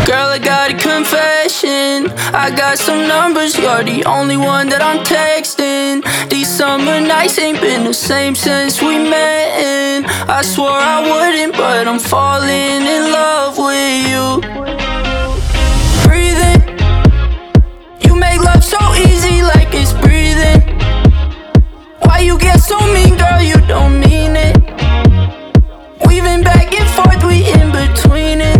Girl, I got a confession. I got some numbers, you're the only one that I'm texting. These summer nights ain't been the same since we met, and I swore I wouldn't, but I'm falling in love with you. Breathing, you make love so easy like it's breathing. Why you get so mean, girl, you don't mean it. Weaving back and forth, we in between it.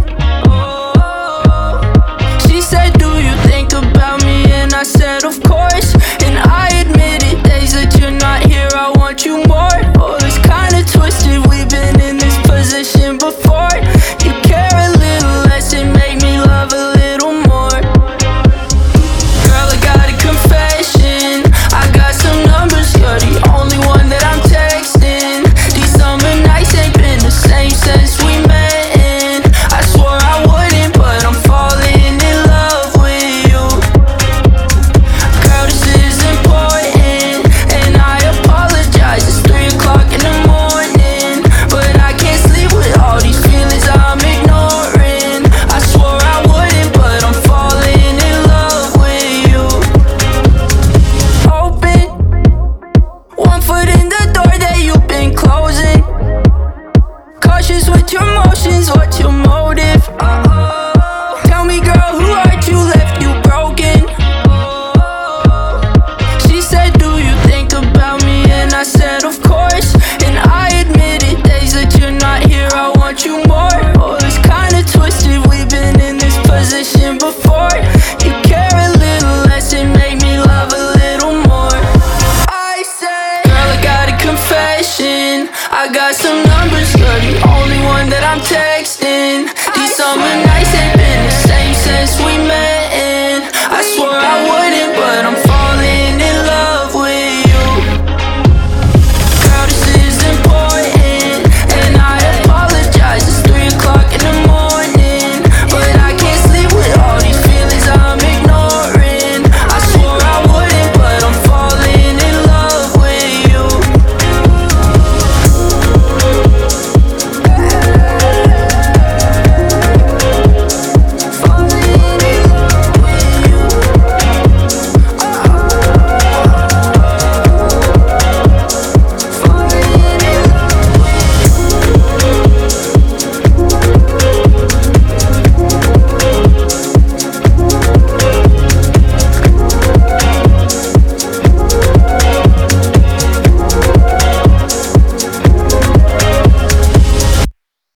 She said, do you think about me? And I said, of course. And I admitted, days that you're not here, I want you more. Oh, it's kinda twisted, we've been in this position before. You care a little less and make me love a little more. Girl, I got a confession. I got some numbers, you're the only one that I'm texting. These summer nights ain't been the same since we met, and I swore I wouldn't, but I'm falling in love with you. Girl, this is important, and I apologize. It's 3 o'clock in the morning, but I can't sleep with all these feelings I'm ignoring. I swore I wouldn't, but I'm falling in love with you. Open one foot in the door that you've been closing. Cautious with your motions, what's your motive? Tell me, girl, who hurt you, left you broken? She said, do you think about me? And I said, of course. And I admitted, days that you're not here, I want you more. Oh, it's kinda twisted, we've been in this position before. You care a little less and make me love a little more. I said, girl, I got a confession. I got some numbers, you're the only one that I'm texting. These summer